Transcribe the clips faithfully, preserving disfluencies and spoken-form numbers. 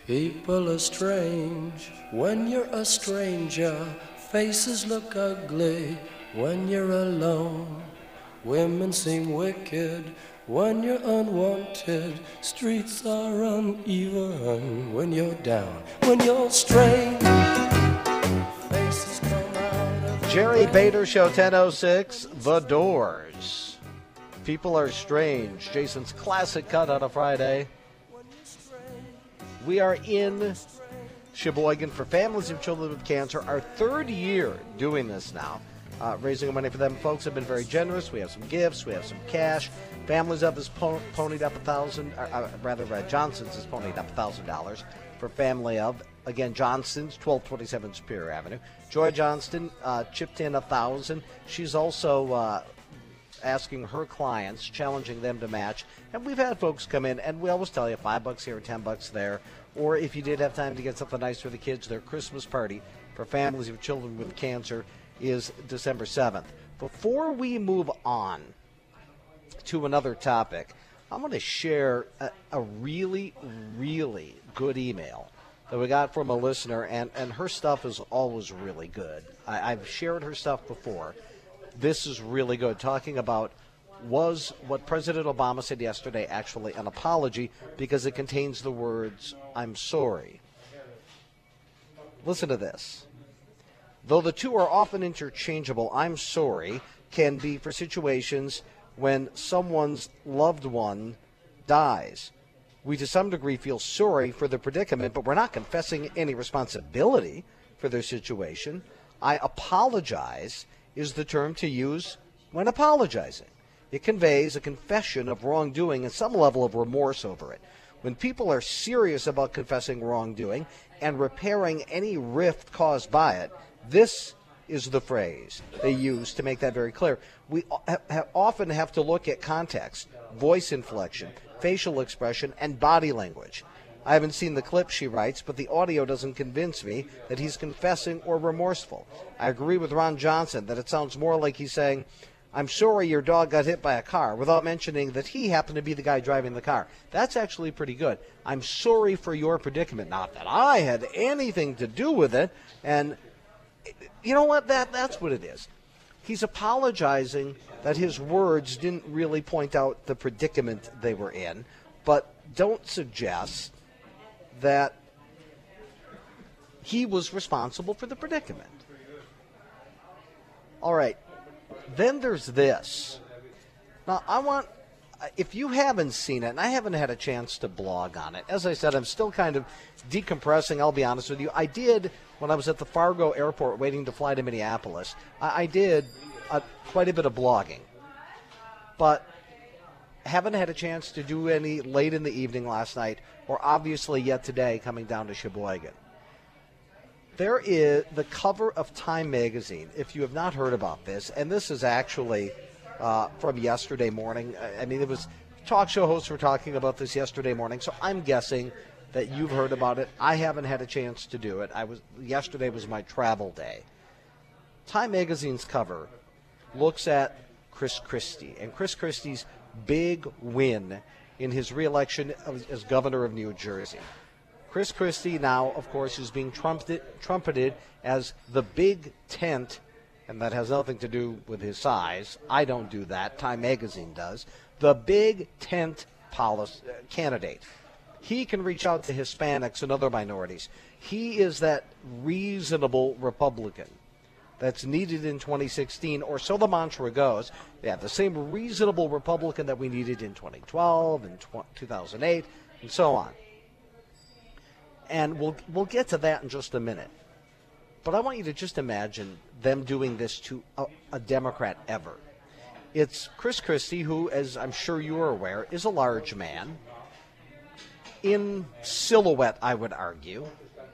People are strange when you're a stranger. Faces look ugly when you're alone. Women seem wicked when you're unwanted. Streets are uneven when you're down. When you're strange, faces come out of the Jerry Bader Show, ten oh six, The Doors. People are strange. Jason's classic cut on a Friday. We are in Sheboygan for Families of Children with Cancer, our third year doing this now, uh, raising money for them. Folks have been very generous. We have some gifts. We have some cash. Families of has po- ponied up a thousand, uh, uh, rather, uh, Johnson's has ponied up a thousand dollars for Family of. Again, Johnson's, twelve twenty-seven Superior Avenue. Joy Johnston uh, chipped in a thousand. She's also uh, asking her clients, challenging them to match. And we've had folks come in, and we always tell you five bucks here, ten bucks there. Or if you did have time to get something nice for the kids, their Christmas party for Families of Children with Cancer is December seventh. Before we move on to another topic, I'm going to share a, a really, really good email that we got from a listener, and, and her stuff is always really good. I, I've shared her stuff before. This is really good, talking about was what President Obama said yesterday actually an apology, because it contains the words, "I'm sorry." Listen to this. Though the two are often interchangeable, "I'm sorry" can be for situations when someone's loved one dies. We to some degree feel sorry for the predicament, but we're not confessing any responsibility for their situation. "I apologize" is the term to use when apologizing. It conveys a confession of wrongdoing and some level of remorse over it. When people are serious about confessing wrongdoing and repairing any rift caused by it, this is the phrase they use to make that very clear. We ha- ha- often have to look at context, voice inflection, facial expression, and body language. I haven't seen the clip, she writes, but the audio doesn't convince me that he's confessing or remorseful. I agree with Ron Johnson that it sounds more like he's saying, "I'm sorry your dog got hit by a car," without mentioning that he happened to be the guy driving the car. That's actually pretty good. "I'm sorry for your predicament." Not that I had anything to do with it. And you know what? That That's what it is. He's apologizing that his words didn't really point out the predicament they were in, but don't suggest that he was responsible for the predicament. All right. Then there's this. Now, I want, if you haven't seen it, and I haven't had a chance to blog on it, as I said, I'm still kind of decompressing, I'll be honest with you. I did, when I was at the Fargo airport waiting to fly to Minneapolis, I, I did a, quite a bit of blogging. But haven't had a chance to do any late in the evening last night, or obviously yet today coming down to Sheboygan. There is the cover of Time magazine, if you have not heard about this, and this is actually uh, from yesterday morning. I mean, it was talk show hosts were talking about this yesterday morning, so I'm guessing that you've heard about it. I haven't had a chance to do it. I was yesterday was my travel day. Time magazine's cover looks at Chris Christie, and Chris Christie's big win in his reelection as governor of New Jersey. Chris Christie now, of course, is being trumpeted, trumpeted as the big tent, and that has nothing to do with his size. I don't do that. Time magazine does. The big tent policy, uh, candidate. He can reach out to Hispanics and other minorities. He is that reasonable Republican that's needed in twenty sixteen, or so the mantra goes. Yeah, the same reasonable Republican that we needed in twenty twelve and two thousand eight and so on. And we'll we'll get to that in just a minute. But I want you to just imagine them doing this to a, a Democrat ever. It's Chris Christie, who, as I'm sure you are aware, is a large man. In silhouette, I would argue.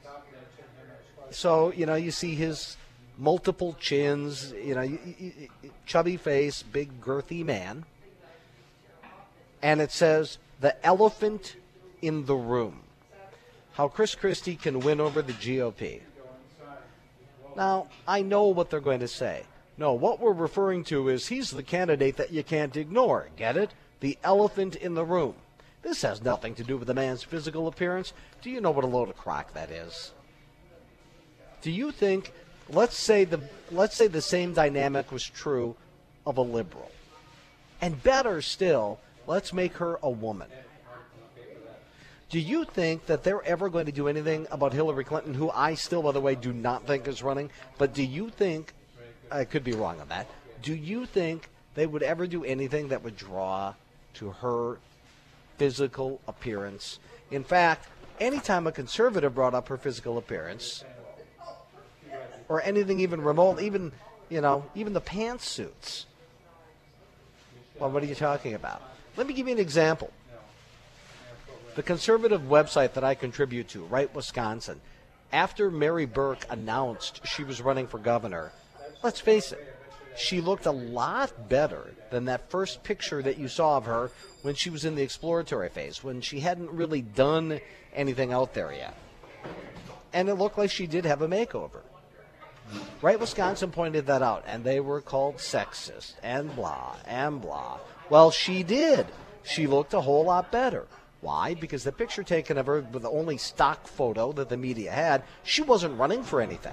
So, you know, you see his multiple chins, you know, chubby face, big girthy man. And it says, "The elephant in the room. How Chris Christie can win over the G O P." Now, I know what they're going to say. No, what we're referring to is he's the candidate that you can't ignore. Get it? The elephant in the room. This has nothing to do with a man's physical appearance. Do you know what a load of crock that is? Do you think, let's say the let's say the same dynamic was true of a liberal. And better still, let's make her a woman. Do you think that they're ever going to do anything about Hillary Clinton, who I still, by the way, do not think is running? But do you think, I could be wrong on that, do you think they would ever do anything that would draw to her physical appearance? In fact, anytime a conservative brought up her physical appearance, or anything even remote, even, you know, even the pantsuits, well, what are you talking about? Let me give you an example. The conservative website that I contribute to, Right Wisconsin, after Mary Burke announced she was running for governor, let's face it, she looked a lot better than that first picture that you saw of her when she was in the exploratory phase, when she hadn't really done anything out there yet. And it looked like she did have a makeover. Right Wisconsin pointed that out, and they were called sexist and blah and blah. Well, she did. She looked a whole lot better. Why? Because the picture taken of her with the only stock photo that the media had, she wasn't running for anything.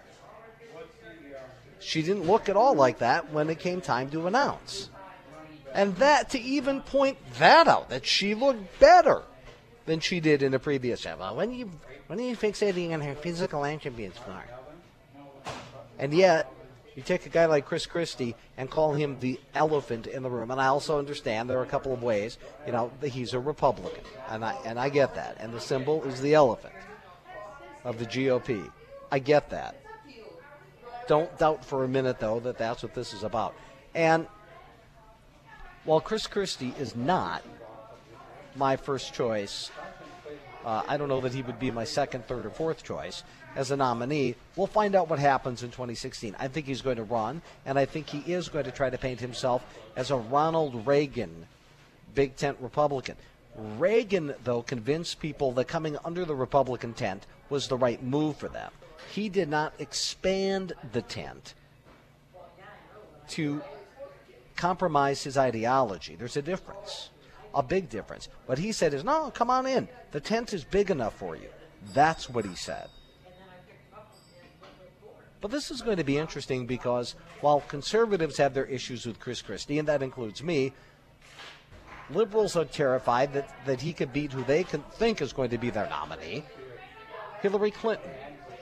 She didn't look at all like that when it came time to announce. And that, to even point that out, that she looked better than she did in the previous time. Well, when are you, when are you fixating on her physical attributes for? And yet, you take a guy like Chris Christie and call him the elephant in the room. And I also understand there are a couple of ways. You know, he's a Republican, and I and I get that. And the symbol is the elephant of the G O P. I get that. Don't doubt for a minute, though, that that's what this is about. And while Chris Christie is not my first choice, uh, I don't know that he would be my second, third, or fourth choice as a nominee. We'll find out what happens in twenty sixteen. I think he's going to run, and I think he is going to try to paint himself as a Ronald Reagan big tent Republican. Reagan, though, convinced people that coming under the Republican tent was the right move for them. He did not expand the tent to compromise his ideology. There's a difference, a big difference. What he said is, no, come on in. The tent is big enough for you. That's what he said. But this is going to be interesting because while conservatives have their issues with Chris Christie, and that includes me, liberals are terrified that, that he could beat who they can think is going to be their nominee, Hillary Clinton.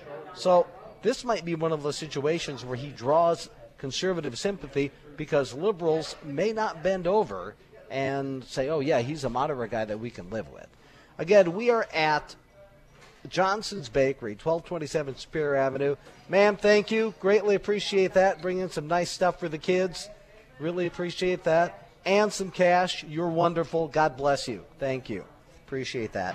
So this might be one of those situations where he draws conservative sympathy because liberals may not bend over and say, oh, yeah, he's a moderate guy that we can live with. Again, we are at Johnson's Bakery, twelve twenty-seven Superior Avenue. Ma'am, thank you. Greatly appreciate that. Bringing some nice stuff for the kids. Really appreciate that. And some cash. You're wonderful. God bless you. Thank you. Appreciate that.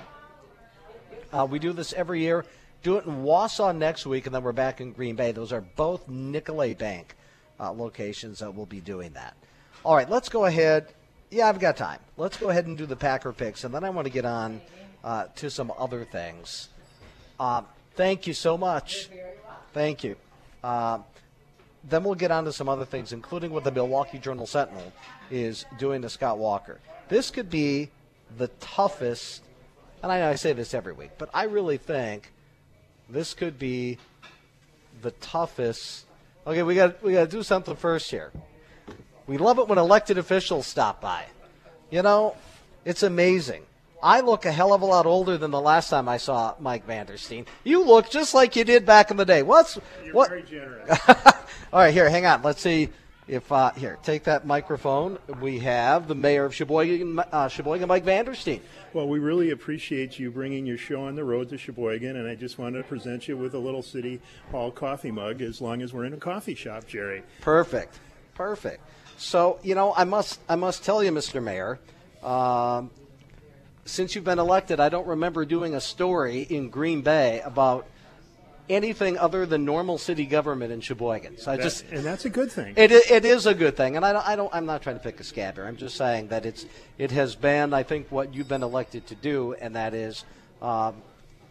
Uh, we do this every year. Do it in Wausau next week, and then we're back in Green Bay. Those are both Nicolet Bank uh, locations that will be doing that. All right, let's go ahead. Yeah, I've got time. Let's go ahead and do the Packer picks, and then I want to get on uh, to some other things. Uh, thank you so much. Thank you. Uh, then we'll get on to some other things, including what the Milwaukee Journal-Sentinel is doing to Scott Walker. This could be the toughest, and I know I say this every week, but I really think this could be the toughest. Okay, we got we got to do something first here. We love it when elected officials stop by. You know, it's amazing. I look a hell of a lot older than the last time I saw Mike Vandersteen. You look just like you did back in the day. What's You're what? very generous. All right, here, hang on. Let's see if uh, here, take that microphone. We have the mayor of Sheboygan, uh, Sheboygan, Mike Vandersteen. Well, we really appreciate you bringing your show on the road to Sheboygan, and I just wanted to present you with a little City Hall coffee mug as long as we're in a coffee shop, Jerry. Perfect, perfect. So, you know, I must, I must tell you, Mister Mayor, um, since you've been elected, I don't remember doing a story in Green Bay about anything other than normal city government in Sheboygan. So I That- just, and that's a good thing. it i- it is a good thing, and I don't, I don't, I'm not trying to pick a scab here. I'm just saying that it's, it has been, I think, what you've been elected to do, and that is um,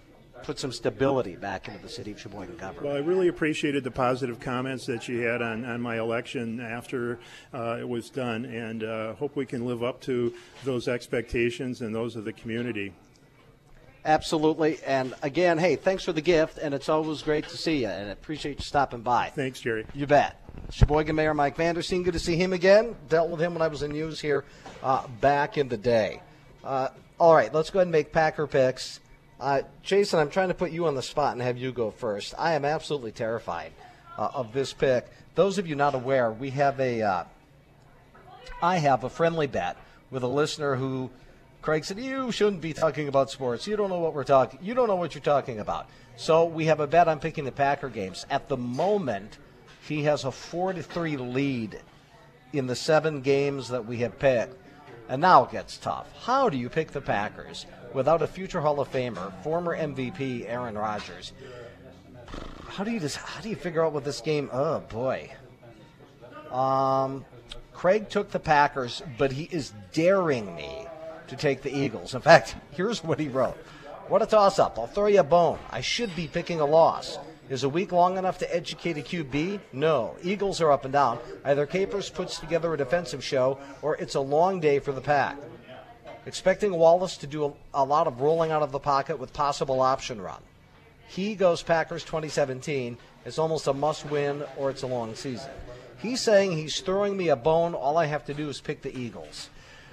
put some stability back into the city of Sheboygan government. Well, I really appreciated the positive comments that you had on, on my election after uh, it was done, and uh, hope we can live up to those expectations and those of the community. Absolutely. And again, hey, thanks for the gift, and it's always great to see you, and I appreciate you stopping by. Thanks, Jerry. You bet. Sheboygan Mayor Mike Vandersteen, good to see him again. Dealt with him when I was in news here uh, back in the day. Uh, all right, let's go ahead and make Packer picks. Uh, Jason, I'm trying to put you on the spot and have you go first. I am absolutely terrified uh, of this pick. Those of you not aware, we have a, uh, I have a friendly bet with a listener who, Craig said, you shouldn't be talking about sports. You don't know what we're talking. You don't know what you're talking about. So we have a bet on picking the Packer games. At the moment, he has a four to three lead in the seven games that we have picked. And now it gets tough. How do you pick the Packers without a future Hall of Famer, former M V P Aaron Rodgers? How do you just how do you figure out what this game? Oh boy. Um, Craig took the Packers, but he is daring me to take the Eagles. In fact, here's what he wrote: "What a toss-up! I'll throw you a bone. I should be picking a loss. Is a week long enough to educate a Q B? No. Eagles are up and down. Either Capers puts together a defensive show, or it's a long day for the Pack. Expecting Wallace to do a, a lot of rolling out of the pocket with possible option run. He goes Packers twenty seventeen. It's almost a must-win, or it's a long season. He's saying he's throwing me a bone. All I have to do is pick the Eagles."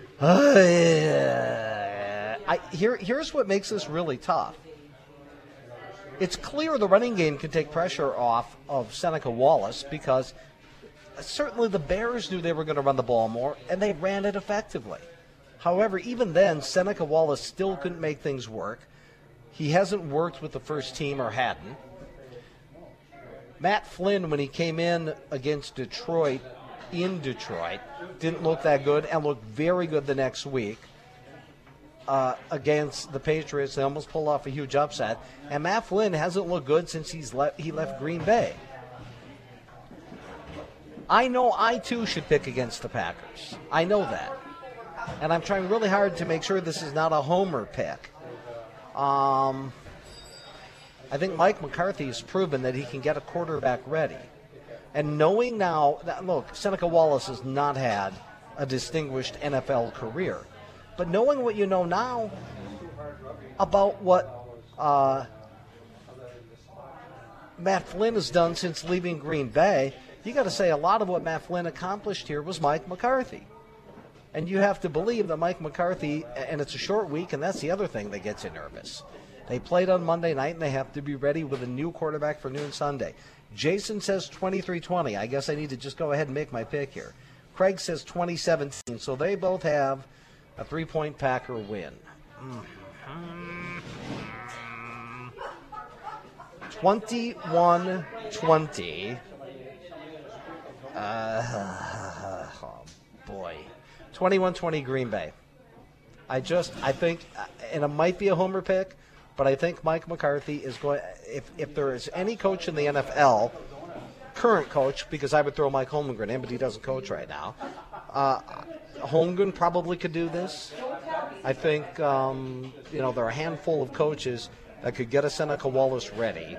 I, here, here's what makes this really tough. It's clear the running game can take pressure off of Seneca Wallace because certainly the Bears knew they were going to run the ball more, and they ran it effectively. However, even then, Seneca Wallace still couldn't make things work. He hasn't worked with the first team, or hadn't. Matt Flynn, when he came in against Detroit, in Detroit, didn't look that good and looked very good the next week. Uh, against the Patriots, they almost pulled off a huge upset. And Matt Flynn hasn't looked good since he's le- he left Green Bay. I know I, too, should pick against the Packers. I know that. And I'm trying really hard to make sure this is not a homer pick. Um, I think Mike McCarthy has proven that he can get a quarterback ready. And knowing now, that, look, Seneca Wallace has not had a distinguished N F L career. But knowing what you know now about what uh, Matt Flynn has done since leaving Green Bay, you got to say a lot of what Matt Flynn accomplished here was Mike McCarthy. And you have to believe that Mike McCarthy, and it's a short week, and that's the other thing that gets you nervous. They played on Monday night, and they have to be ready with a new quarterback for noon Sunday. Jason says twenty-three twenty. I guess I need to just go ahead and make my pick here. Craig says twenty seventeen. So they both have a three-point Packer win. twenty-one twenty. Uh, oh, boy. twenty-one twenty Green Bay. I just, I think, and it might be a homer pick, but I think Mike McCarthy is going, if, if there is any coach in the N F L, current coach, because I would throw Mike Holmgren in, but he doesn't coach right now, uh, Holmgren probably could do this. I think, um, you know, there are a handful of coaches that could get a Seneca Wallace ready.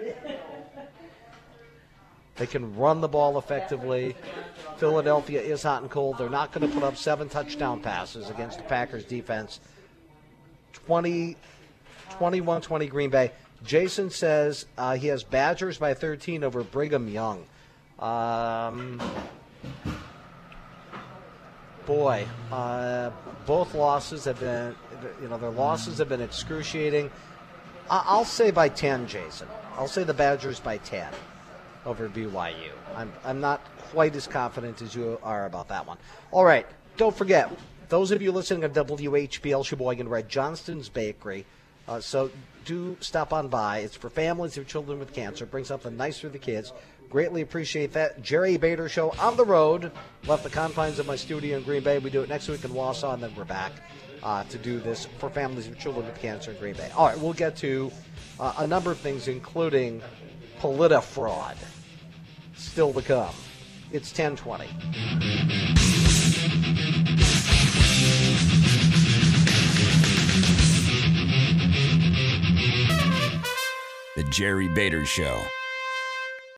They can run the ball effectively. Philadelphia is hot and cold. They're not going to put up seven touchdown passes against the Packers defense. twenty, twenty-one twenty Green Bay. Jason says uh, he has Badgers by thirteen over Brigham Young. Um... Boy, uh, both losses have been, you know, their losses have been excruciating. I- I'll say by ten, Jason. I'll say the Badgers by ten over B Y U. I'm I'm not quite as confident as you are about that one. All right, don't forget, those of you listening on W H B L Sheboygan, Red Johnston's Bakery. Uh, so do stop on by. It's for families of children with cancer. Bring something nice for the kids. Greatly appreciate that. Jerry Bader Show on the road. Left the confines of my studio in Green Bay. We do it next week in Wausau, and then we're back uh, to do this for families of children with cancer in Green Bay. All right, we'll get to uh, a number of things, including politi-fraud, still to come. It's ten twenty. Jerry Bader Show.